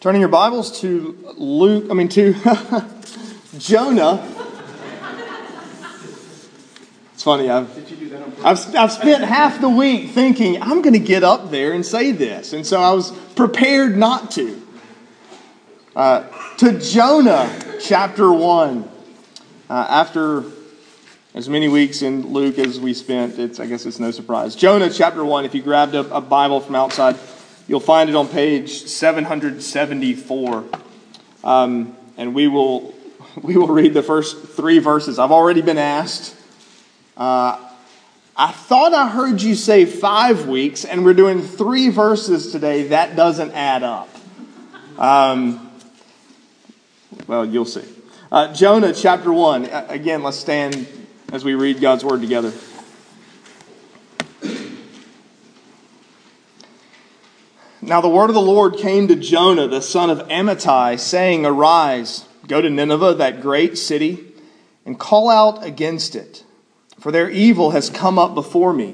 Turning your Bibles to to Jonah. It's funny, I've spent half the week thinking, I'm going to get up there and say this. And so I was prepared not to. To Jonah, chapter 1. After as many weeks in Luke as we spent, I guess it's no surprise. Jonah, chapter 1, if you grabbed a Bible from outside, you'll find it on page 774. And we will read the first 3 verses. I've already been asked. I thought I heard you say 5 weeks, and we're doing 3 verses today. That doesn't add up. Well, you'll see. Jonah chapter 1. Again, let's stand as we read God's word together. Now the word of the Lord came to Jonah, the son of Amittai, saying, Arise, go to Nineveh, that great city, and call out against it, for their evil has come up before me.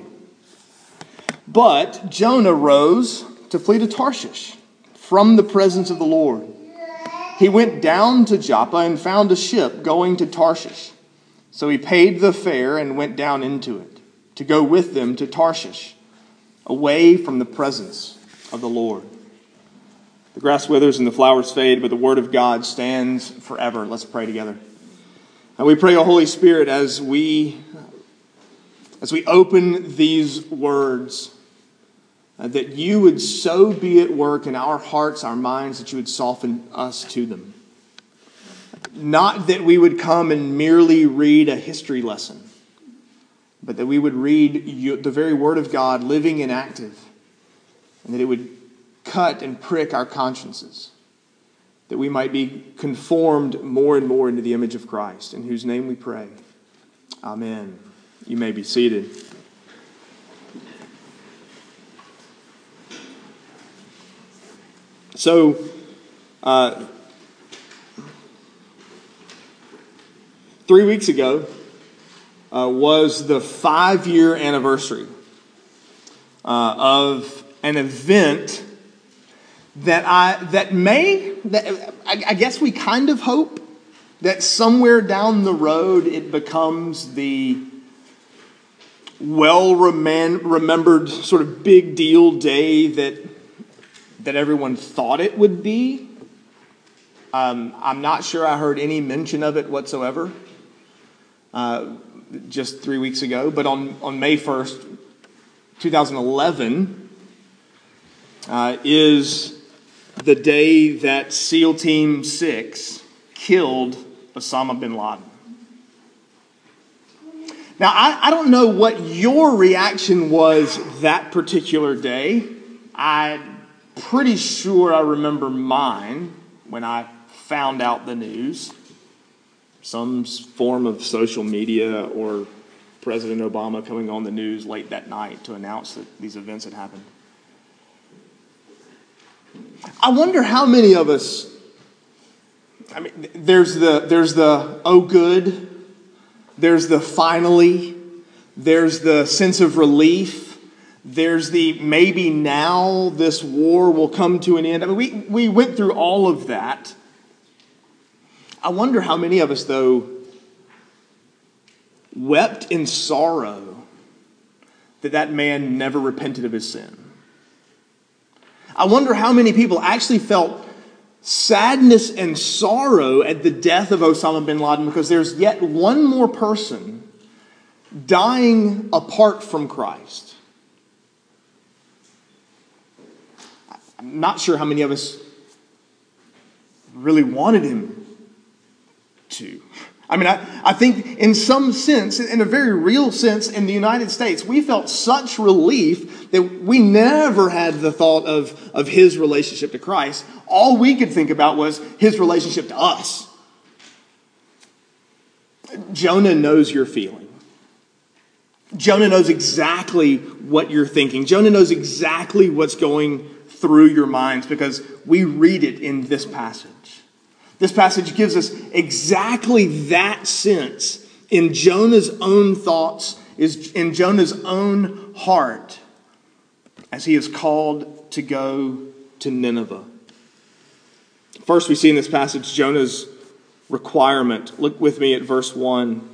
But Jonah rose to flee to Tarshish from the presence of the Lord. He went down to Joppa and found a ship going to Tarshish. So he paid the fare and went down into it to go with them to Tarshish, away from the presence of the Lord. The grass withers and the flowers fade, but the word of God stands forever. Let's pray together. And we pray, O Holy Spirit, as we open these words, that you would so be at work in our hearts, our minds, that you would soften us to them. Not that we would come and merely read a history lesson, but that we would read the very word of God, living and active, and that it would cut and prick our consciences, that we might be conformed more and more into the image of Christ, in whose name we pray. Amen. You may be seated. So, 3 weeks ago was the 5-year anniversary of an event that I guess we kind of hope that somewhere down the road it becomes the well-remembered sort of big deal day that everyone thought it would be. I'm not sure I heard any mention of it whatsoever just 3 weeks ago. But on May 1st, 2011 is the day that SEAL Team 6 killed Osama bin Laden. Now, I don't know what your reaction was that particular day. I'm pretty sure I remember mine when I found out the news. Some form of social media or President Obama coming on the news late that night to announce that these events had happened. I wonder how many of us, there's the oh good, there's the finally, there's the sense of relief, there's the maybe now this war will come to an end. We went through all of that. I wonder how many of us, though, wept in sorrow that man never repented of his sin. I wonder how many people actually felt sadness and sorrow at the death of Osama bin Laden because there's yet one more person dying apart from Christ. I'm not sure how many of us really wanted him to. I think in some sense, in a very real sense, in the United States, we felt such relief that we never had the thought of his relationship to Christ. All we could think about was his relationship to us. Jonah knows your feeling. Jonah knows exactly what you're thinking. Jonah knows exactly what's going through your minds because we read it in this passage. This passage gives us exactly that sense in Jonah's own thoughts, in Jonah's own heart, as he is called to go to Nineveh. First, we see in this passage Jonah's requirement. Look with me at verse 1.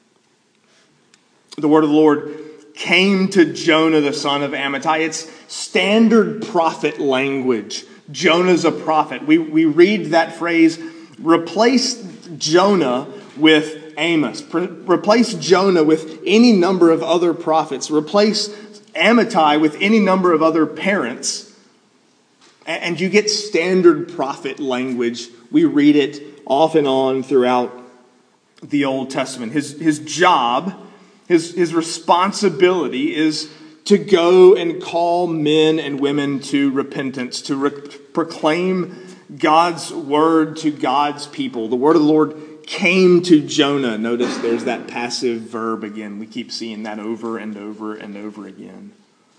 The word of the Lord came to Jonah, the son of Amittai. It's standard prophet language. Jonah's a prophet. We read that phrase, replace Jonah with Amos. Replace Jonah with any number of other prophets. Replace Amittai with any number of other parents. And you get standard prophet language. We read it off and on throughout the Old Testament. His job, his responsibility is to go and call men and women to repentance, to proclaim God's word to God's people. The word of the Lord came to Jonah. Notice there's that passive verb again. We keep seeing that over and over and over again.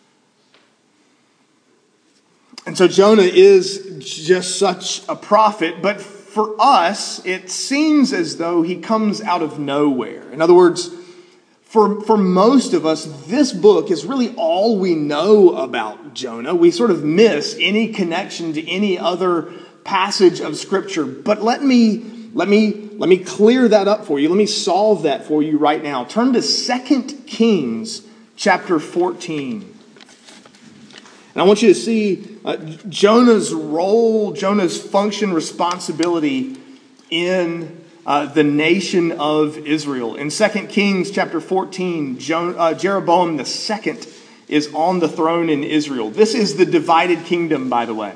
And so Jonah is just such a prophet, but for us, it seems as though he comes out of nowhere. In other words, for most of us, this book is really all we know about Jonah. We sort of miss any connection to any other passage of Scripture. But let me clear that up for you. Let me solve that for you right now. Turn to 2 Kings chapter 14. And I want you to see Jonah's role, Jonah's function, responsibility in the nation of Israel. In 2 Kings chapter 14, Jeroboam II is on the throne in Israel. This is the divided kingdom, by the way.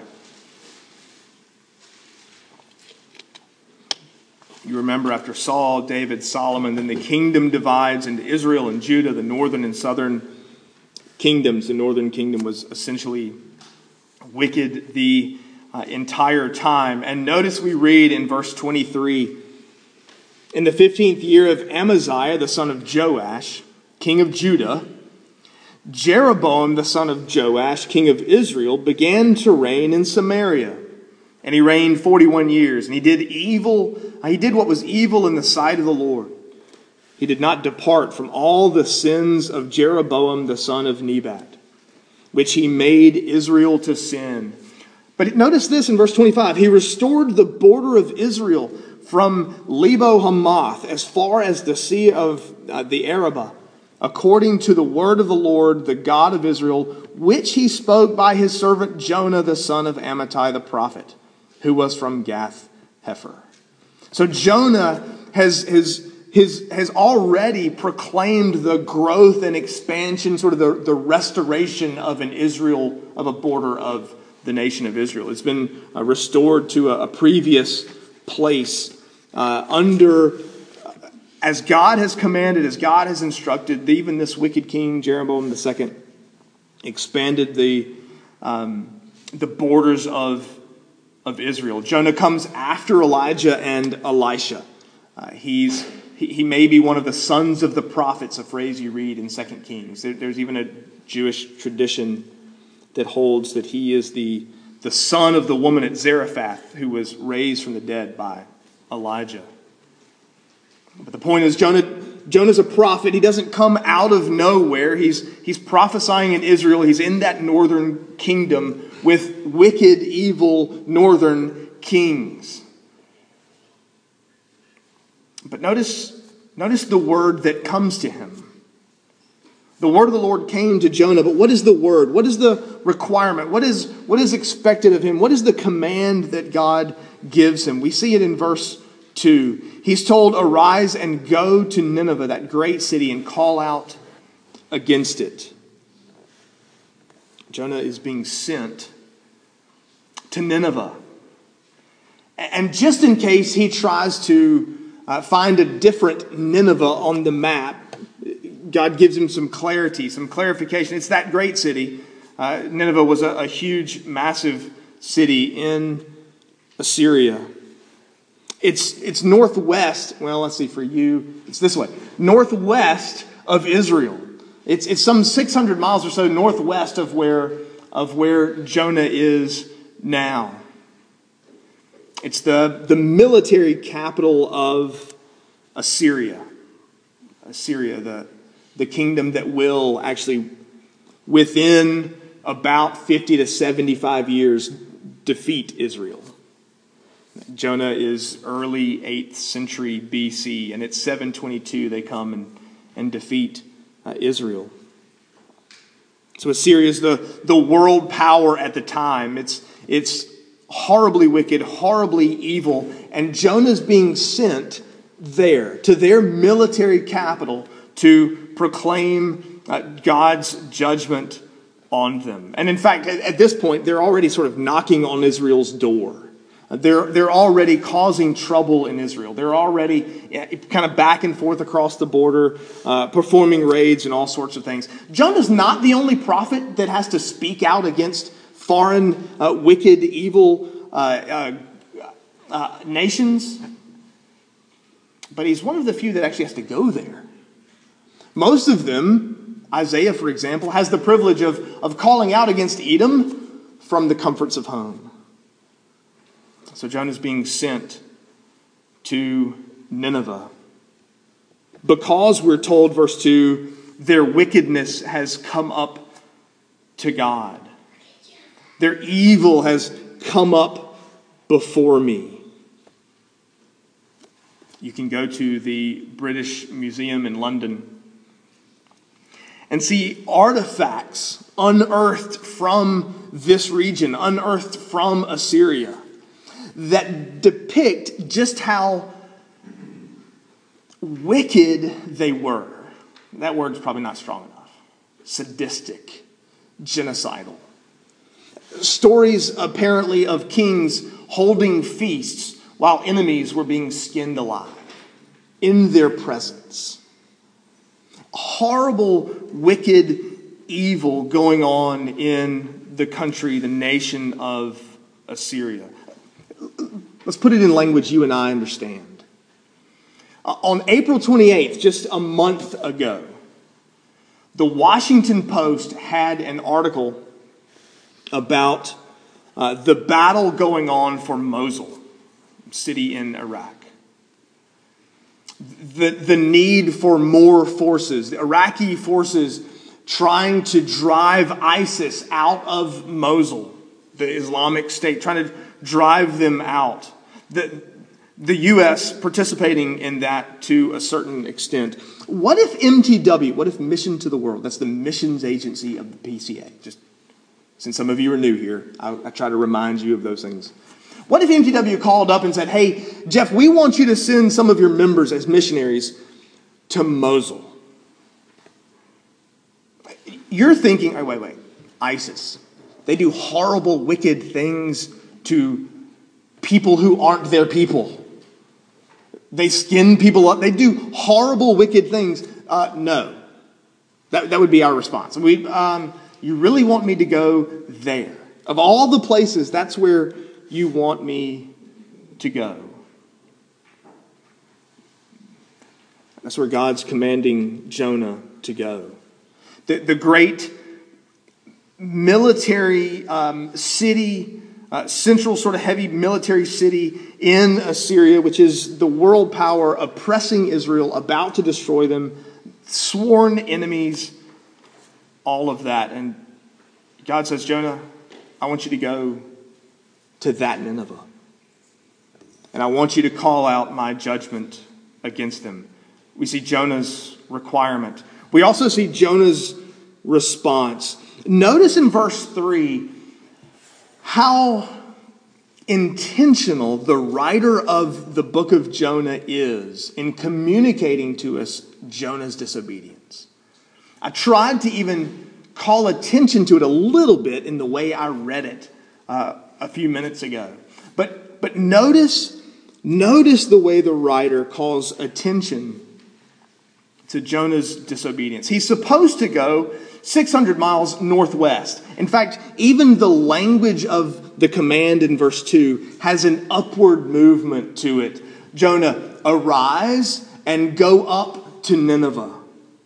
You remember after Saul, David, Solomon, then the kingdom divides into Israel and Judah, the northern and southern kingdoms. The northern kingdom was essentially wicked the entire time. And notice we read in verse 23, in the 15th year of Amaziah, the son of Joash, king of Judah, Jeroboam, the son of Joash, king of Israel, began to reign in Samaria. And he reigned 41 years. And he did what was evil in the sight of the Lord. He did not depart from all the sins of Jeroboam, the son of Nebat, which he made Israel to sin. But notice this in verse 25. He restored the border of Israel from Lebo Hamath as far as the sea of the Arabah, according to the word of the Lord, the God of Israel, which he spoke by his servant Jonah, the son of Amittai the prophet, who was from Gath Hepher. So Jonah has already proclaimed the growth and expansion, sort of the restoration of an Israel, of a border of the nation of Israel. It's been restored to a previous place as God has commanded, as God has instructed. Even this wicked king, Jeroboam II, expanded the borders of Israel. Jonah comes after Elijah and Elisha. He may be one of the sons of the prophets, a phrase you read in 2 Kings. There's even a Jewish tradition that holds that he is the son of the woman at Zarephath who was raised from the dead by Elijah. But the point is, Jonah's a prophet. He doesn't come out of nowhere. He's prophesying in Israel. He's in that northern kingdom with wicked, evil northern kings. But notice the word that comes to him. The word of the Lord came to Jonah, but what is the word? What is the requirement? What is expected of him? What is the command that God gives him? We see it in verse 2. He's told, arise and go to Nineveh, that great city, and call out against it. Jonah is being sent to Nineveh. And just in case he tries to find a different Nineveh on the map, God gives him some clarity, some clarification. It's that great city. Nineveh was a huge, massive city in Assyria. It's northwest. Well, let's see, for you, it's this way. Northwest of Israel. It's some 600 miles or so northwest of where Jonah is now. It's the military capital of Assyria. Assyria, the kingdom that will actually, within about 50 to 75 years, defeat Israel. Jonah is early 8th century BC, and it's 722 they come and defeat Israel. So Assyria is the world power at the time. It's horribly wicked, horribly evil, and Jonah's being sent there to their military capital to proclaim God's judgment on them. And in fact, at this point, they're already sort of knocking on Israel's door. They're already causing trouble in Israel. They're already kind of back and forth across the border, performing raids and all sorts of things. Jonah's not the only prophet that has to speak out against foreign, wicked, evil nations. But he's one of the few that actually has to go there. Most of them, Isaiah, for example, has the privilege of calling out against Edom from the comforts of home. So Jonah's being sent to Nineveh. Because we're told, verse 2, their wickedness has come up to God. Their evil has come up before me. You can go to the British Museum in London and see artifacts unearthed from this region, unearthed from Assyria, that depict just how wicked they were. That word's probably not strong enough. Sadistic, genocidal. Stories apparently of kings holding feasts while enemies were being skinned alive in their presence. Horrible, wicked evil going on in the country, the nation of Assyria. Let's put it in language you and I understand. On April 28th, just a month ago, the Washington Post had an article about the battle going on for Mosul, city in Iraq. The need for more forces, the Iraqi forces trying to drive ISIS out of Mosul, the Islamic State, trying to drive them out. The U.S. participating in that to a certain extent. What if MTW, what if Mission to the World, that's the missions agency of the PCA, just since some of you are new here, I try to remind you of those things. What if MTW called up and said, hey, Jeff, we want you to send some of your members as missionaries to Mosul? You're thinking, oh, wait, ISIS. They do horrible, wicked things to people who aren't their people. They skin people up. They do horrible, wicked things. No. That would be our response. You really want me to go there? Of all the places, that's where you want me to go. That's where God's commanding Jonah to go. The great military city, central sort of heavy military city in Assyria, which is the world power oppressing Israel, about to destroy them, sworn enemies, all of that. And God says, Jonah, I want you to go to that Nineveh. And I want you to call out my judgment against them. We see Jonah's requirement. We also see Jonah's response. Notice in verse 3 how intentional the writer of the book of Jonah is in communicating to us Jonah's disobedience. I tried to even call attention to it a little bit in the way I read it a few minutes ago. But notice the way the writer calls attention to Jonah's disobedience. He's supposed to go 600 miles northwest. In fact, even the language of the command in verse 2 has an upward movement to it. Jonah, arise and go up to Nineveh.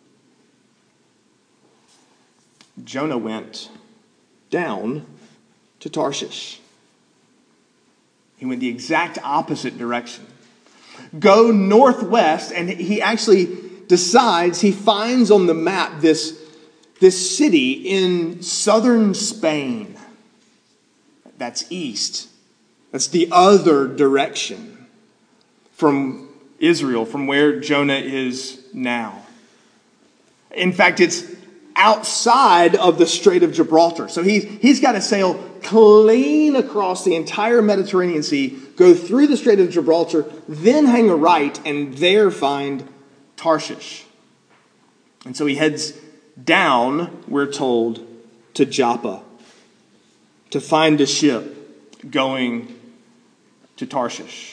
Jonah went down to Tarshish. He went the exact opposite direction. Go northwest, and he actually decides, he finds on the map this city in southern Spain. That's east. That's the other direction from Israel, from where Jonah is now. In fact, it's outside of the Strait of Gibraltar. So he's got to sail clean across the entire Mediterranean Sea, go through the Strait of Gibraltar, then hang a right, and there find Tarshish. And so he heads down, we're told, to Joppa to find a ship going to Tarshish.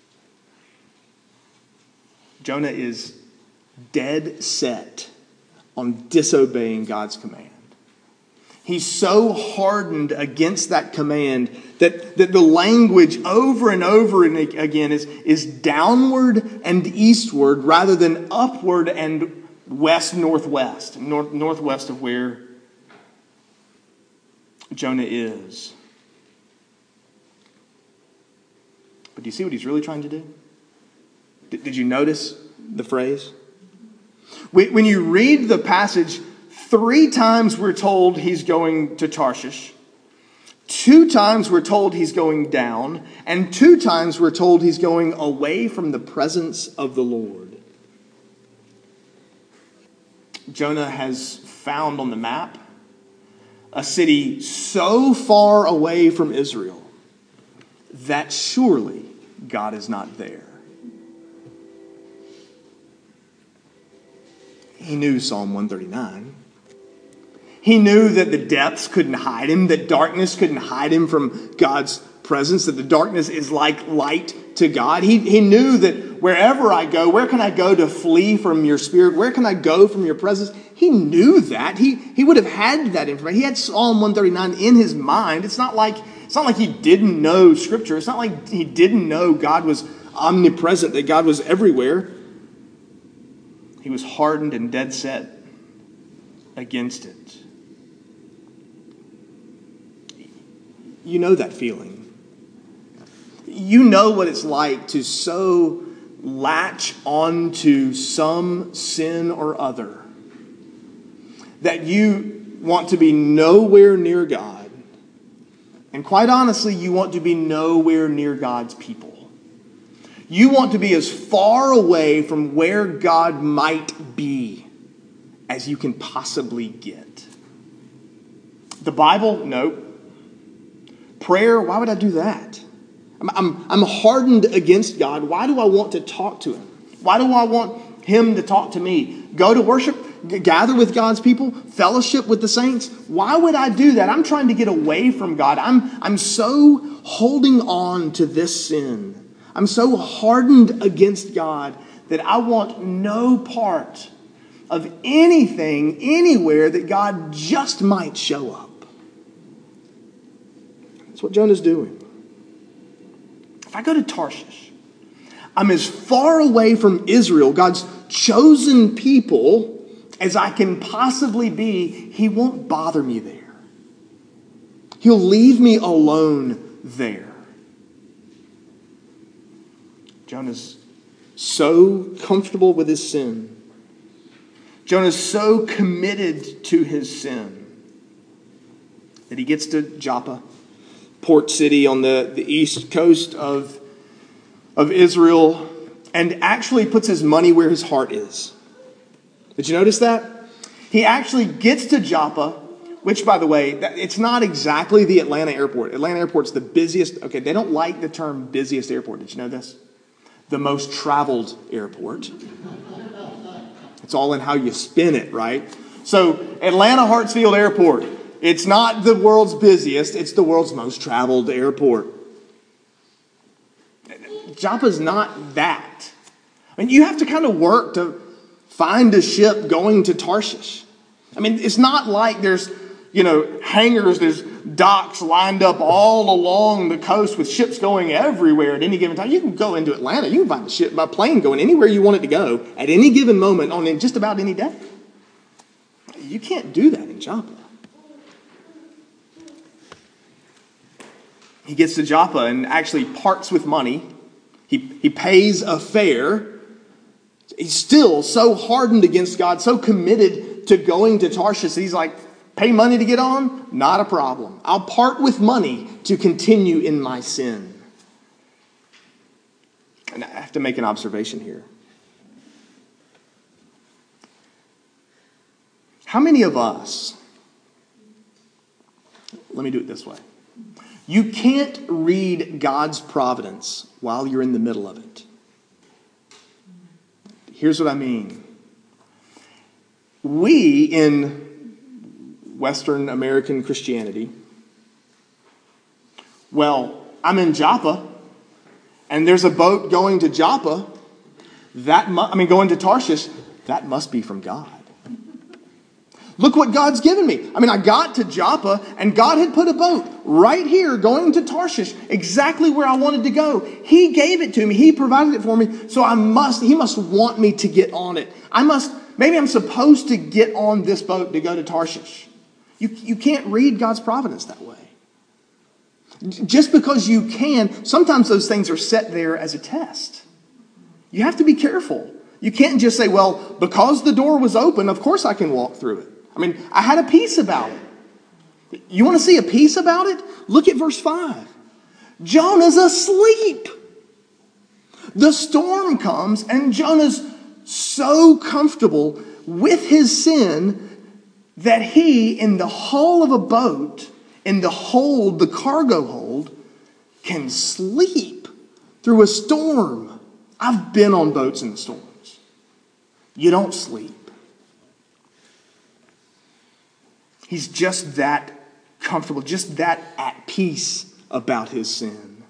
Jonah is dead set on disobeying God's command. He's so hardened against that command that the language over and over again is downward and eastward rather than upward and west-northwest, northwest of where Jonah is. But do you see what he's really trying to do? Did you notice the phrase? When you read the passage, 3 times we're told he's going to Tarshish. 2 times we're told he's going down. And 2 times we're told he's going away from the presence of the Lord. Jonah has found on the map a city so far away from Israel that surely God is not there. He knew Psalm 139. He knew that the depths couldn't hide him, that darkness couldn't hide him from God's presence, that the darkness is like light to God. He knew that wherever I go, where can I go to flee from your spirit? Where can I go from your presence? He knew that. He would have had that information. He had Psalm 139 in his mind. It's not like he didn't know Scripture. It's not like he didn't know God was omnipresent, that God was everywhere. He was hardened and dead set against it. You know that feeling. You know what it's like to so latch onto some sin or other that you want to be nowhere near God. And quite honestly, you want to be nowhere near God's people. You want to be as far away from where God might be as you can possibly get. The Bible, nope. Prayer, why would I do that? I'm hardened against God. Why do I want to talk to Him? Why do I want Him to talk to me? Go to worship, gather with God's people, fellowship with the saints. Why would I do that? I'm trying to get away from God. I'm so holding on to this sin. I'm so hardened against God that I want no part of anything, anywhere that God just might show up. That's what Jonah's doing. If I go to Tarshish, I'm as far away from Israel, God's chosen people, as I can possibly be. He won't bother me there. He'll leave me alone there. Jonah's so comfortable with his sin. Jonah's so committed to his sin that he gets to Joppa, port city on the east coast of Israel, and actually puts his money where his heart is. Did you notice that? He actually gets to Joppa, which, by the way, it's not exactly the Atlanta airport. Atlanta airport's the busiest. Okay, they don't like the term busiest airport. Did you know this? The most traveled airport. It's all in how you spin it, right? So Atlanta Hartsfield Airport, it's not the world's busiest, it's the world's most traveled airport. Joppa's not that. I mean, you have to kind of work to find a ship going to Tarshish. I mean, it's not like there's, hangars, there's docks lined up all along the coast with ships going everywhere at any given time. You can go into Atlanta. You can find a ship by plane going anywhere you want it to go at any given moment on just about any day. You can't do that in Joppa. He gets to Joppa and actually parts with money. He pays a fare. He's still so hardened against God, so committed to going to Tarshish. He's like, pay money to get on? Not a problem. I'll part with money to continue in my sin. And I have to make an observation here. How many of us, let me do it this way. You can't read God's providence while you're in the middle of it. Here's what I mean. We, in Western American Christianity, well, I'm in Joppa, and there's a boat going to Joppa, going to Tarshish, that must be from God. Look what God's given me. I got to Joppa, and God had put a boat right here going to Tarshish, exactly where I wanted to go. He gave it to me. He provided it for me. So He must want me to get on it. Maybe I'm supposed to get on this boat to go to Tarshish. You can't read God's providence that way. Just because you can, sometimes those things are set there as a test. You have to be careful. You can't just say, well, because the door was open, of course I can walk through it. I had a peace about it. You want to see a peace about it? Look at verse 5. Jonah's asleep. The storm comes, and Jonah's so comfortable with his sin that he, in the hull of a boat, in the hold, the cargo hold, can sleep through a storm. I've been on boats in the storms. You don't sleep. He's just that comfortable, just that at peace about his sin.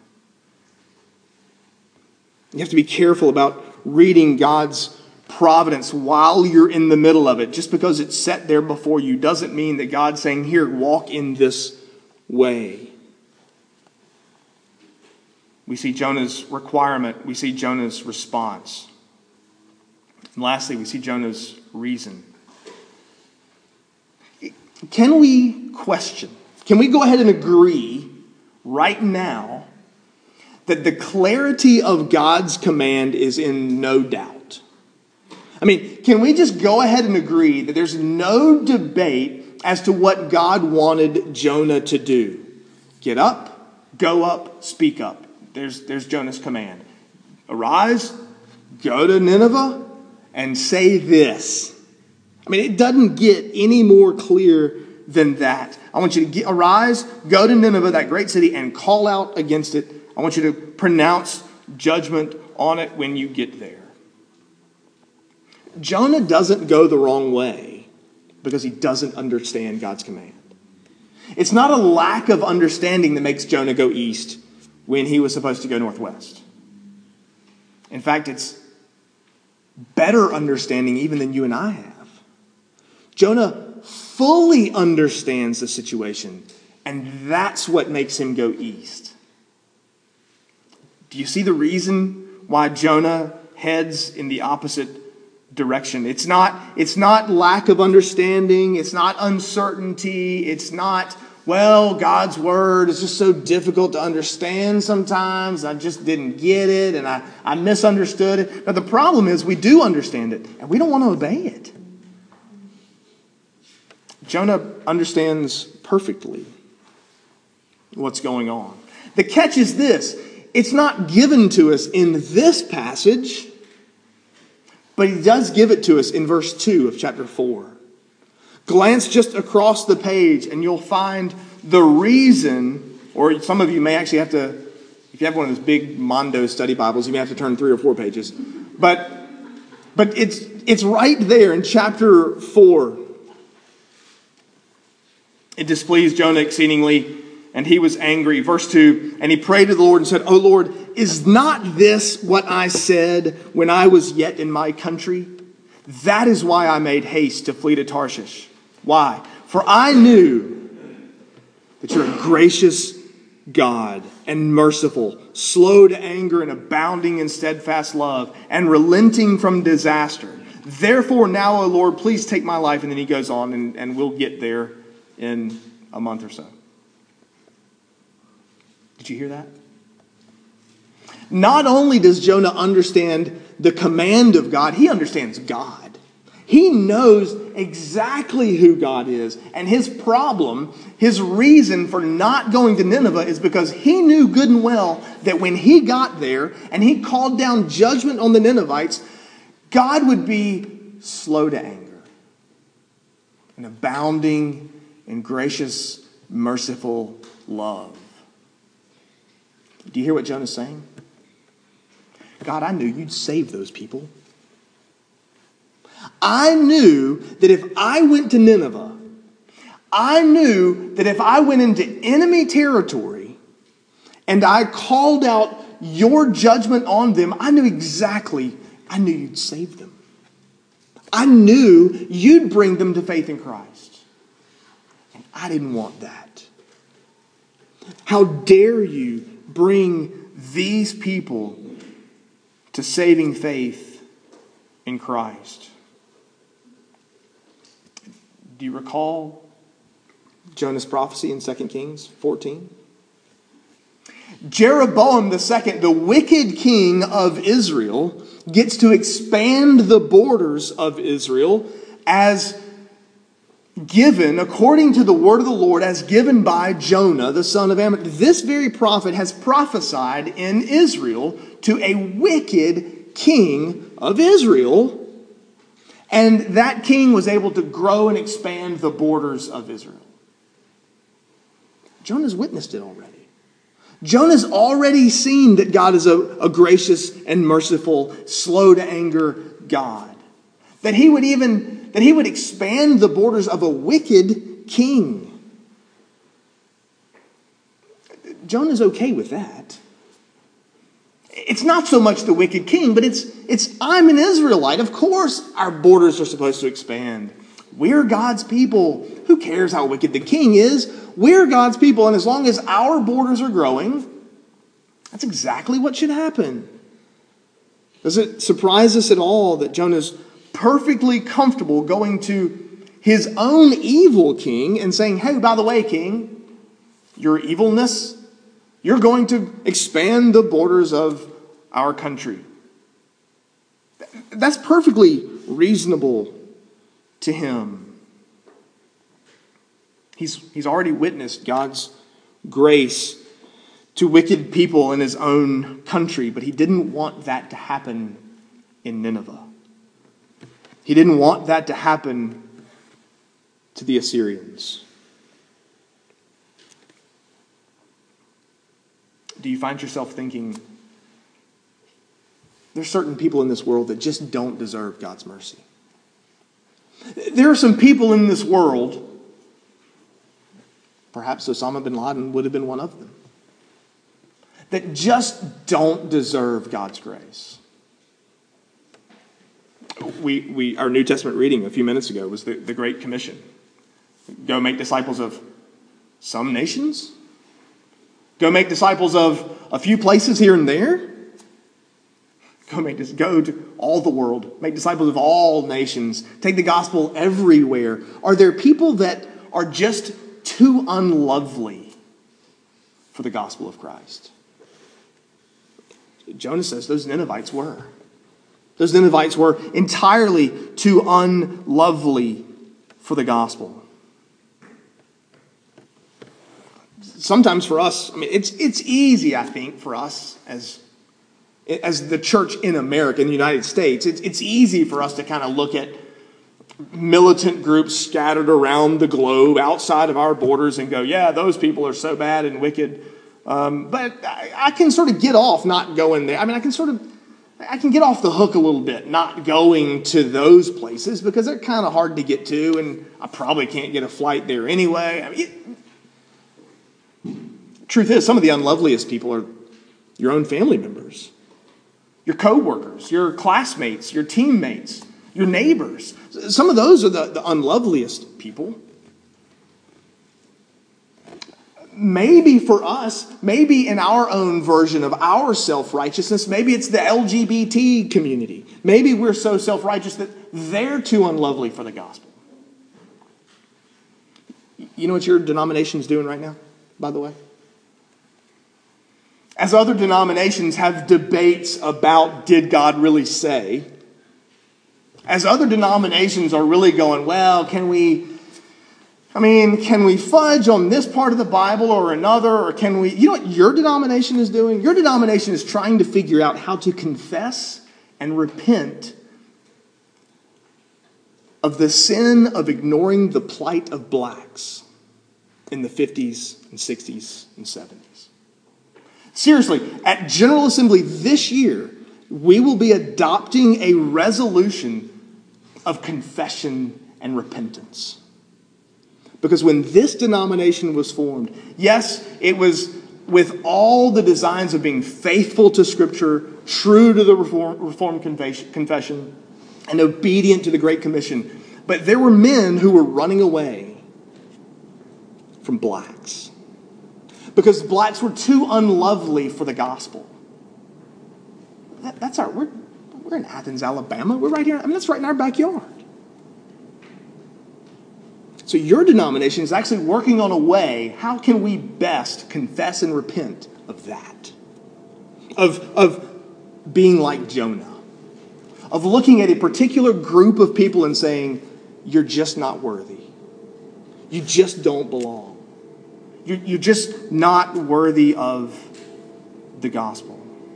You have to be careful about reading God's providence while you're in the middle of it. Just because it's set there before you doesn't mean that God's saying, here, walk in this way. We see Jonah's requirement. We see Jonah's response. And lastly, we see Jonah's reason. Can we question? Can we go ahead and agree right now that the clarity of God's command is in no doubt? Can we just go ahead and agree that there's no debate as to what God wanted Jonah to do? Get up, go up, speak up. There's Jonah's command. Arise, go to Nineveh, and say this. It doesn't get any more clear than that. I want you to arise, go to Nineveh, that great city, and call out against it. I want you to pronounce judgment on it when you get there. Jonah doesn't go the wrong way because he doesn't understand God's command. It's not a lack of understanding that makes Jonah go east when he was supposed to go northwest. In fact, it's better understanding even than you and I have. Jonah fully understands the situation, and that's what makes him go east. Do you see the reason why Jonah heads in the opposite direction? It's not lack of understanding. It's not uncertainty. It's not, well, God's word is just so difficult to understand sometimes. I just didn't get it, and I misunderstood it. Now, the problem is we do understand it, and we don't want to obey it. Jonah understands perfectly what's going on. The catch is this. It's not given to us in this passage, but he does give it to us in verse 2 of chapter 4. Glance just across the page and you'll find the reason, or some of you may actually have to, if you have one of those big Mondo study Bibles, you may have to turn 3 or 4 pages. But it's right there in chapter 4. It displeased Jonah exceedingly, and he was angry. Verse 2, and he prayed to the Lord and said, O Lord, is not this what I said when I was yet in my country? That is why I made haste to flee to Tarshish. Why? For I knew that you're a gracious God and merciful, slow to anger and abounding in steadfast love, and relenting from disaster. Therefore now, O Lord, please take my life. And then he goes on, and we'll get there in a month or so. Did you hear that? Not only does Jonah understand the command of God, he understands God. He knows exactly who God is. And his problem, his reason for not going to Nineveh is because he knew good and well that when he got there and he called down judgment on the Ninevites, God would be slow to anger and abounding in gracious, merciful love. Do you hear what Jonah's saying? God, I knew you'd save those people. I knew that if I went to Nineveh, I knew that if I went into enemy territory and I called out your judgment on them, I knew you'd save them. I knew you'd bring them to faith in Christ. And I didn't want that. How dare you bring these people to saving faith in Christ? Do you recall Jonah's prophecy in 2 Kings 14? Jeroboam II, the wicked king of Israel, gets to expand the borders of Israel as given, according to the word of the Lord, as given by Jonah, the son of Amittai. This very prophet has prophesied in Israel to a wicked king of Israel. And that king was able to grow and expand the borders of Israel. Jonah's witnessed it already. Jonah's already seen that God is a gracious and merciful, slow to anger God. That he would expand the borders of a wicked king. Jonah's okay with that. It's not so much the wicked king, but it's I'm an Israelite. Of course our borders are supposed to expand. We're God's people. Who cares how wicked the king is? We're God's people, and as long as our borders are growing, that's exactly what should happen. Does it surprise us at all that Jonah's perfectly comfortable going to his own evil king and saying, hey, by the way, king, your evilness, you're going to expand the borders of our country. That's perfectly reasonable to him. He's already witnessed God's grace to wicked people in his own country, but he didn't want that to happen in Nineveh. He didn't want that to happen to the Assyrians. Do you find yourself thinking, there's certain people in this world that just don't deserve God's mercy? There are some people in this world, perhaps Osama bin Laden would have been one of them, that just don't deserve God's grace. Our New Testament reading a few minutes ago was the Great Commission. Go make disciples of some nations. Go make disciples of a few places here and there. Go to all the world. Make disciples of all nations. Take the gospel everywhere. Are there people that are just too unlovely for the gospel of Christ? Jonah says those Ninevites were. Those Ninevites were entirely too unlovely for the gospel. Sometimes for us, it's easy, I think, for us as the church in America, in the United States, it's easy for us to kind of look at militant groups scattered around the globe outside of our borders and go, yeah, those people are so bad and wicked. But I can sort of get off not going there. I can get off the hook a little bit not going to those places because they're kind of hard to get to, and I probably can't get a flight there anyway. Truth is, some of the unloveliest people are your own family members, your co-workers, your classmates, your teammates, your neighbors. Some of those are the unloveliest people. Maybe for us, maybe in our own version of our self-righteousness, maybe it's the LGBT community. Maybe we're so self-righteous that they're too unlovely for the gospel. You know what your denomination's doing right now, by the way? As other denominations have debates about did God really say, As other denominations are really going, well, can we fudge on this part of the Bible or another? Or you know what your denomination is doing? Your denomination is trying to figure out how to confess and repent of the sin of ignoring the plight of blacks in the 50s and 60s and 70s. Seriously, at General Assembly this year, we will be adopting a resolution of confession and repentance. Because when this denomination was formed, yes, it was with all the designs of being faithful to Scripture, true to the Reformed Confession, and obedient to the Great Commission. But there were men who were running away from blacks because blacks were too unlovely for the gospel. We're in Athens, Alabama. We're right here. That's right in our backyard. So your denomination is actually working on a way, how can we best confess and repent of that? Of being like Jonah. Of looking at a particular group of people and saying, you're just not worthy. You just don't belong. You're just not worthy of the gospel.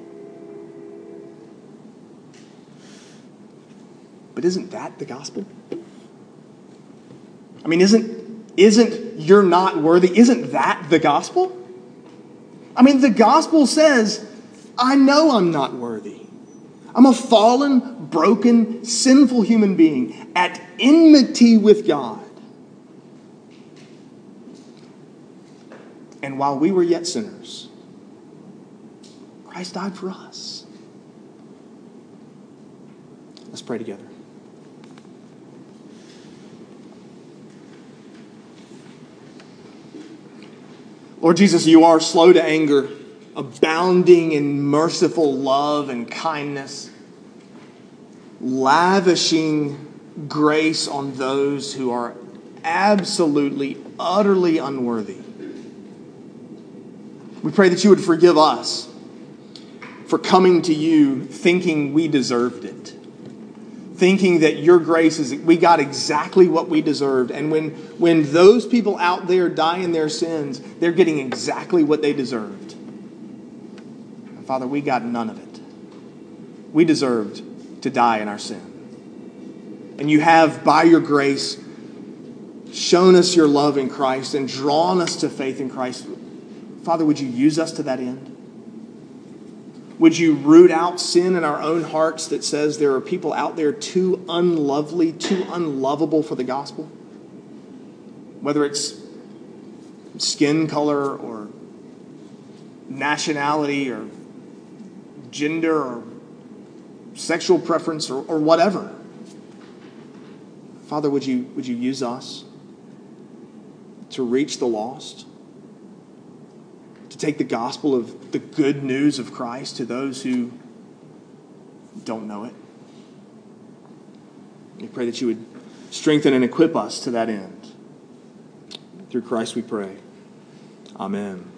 But isn't that the gospel? Isn't you're not worthy, isn't that the gospel? The gospel says, I know I'm not worthy. I'm a fallen, broken, sinful human being at enmity with God. And while we were yet sinners, Christ died for us. Let's pray together. Lord Jesus, you are slow to anger, abounding in merciful love and kindness, lavishing grace on those who are absolutely, utterly unworthy. We pray that you would forgive us for coming to you thinking we deserved it. Thinking that your grace we got exactly what we deserved. And when those people out there die in their sins, they're getting exactly what they deserved. And Father, we got none of it. We deserved to die in our sin. And you have, by your grace, shown us your love in Christ and drawn us to faith in Christ. Father, would you use us to that end? Would you root out sin in our own hearts that says there are people out there too unlovely, too unlovable for the gospel? Whether it's skin color or nationality or gender or sexual preference or whatever. Father, would you use us to reach the lost? To take the gospel of the good news of Christ to those who don't know it. We pray that you would strengthen and equip us to that end. Through Christ we pray. Amen.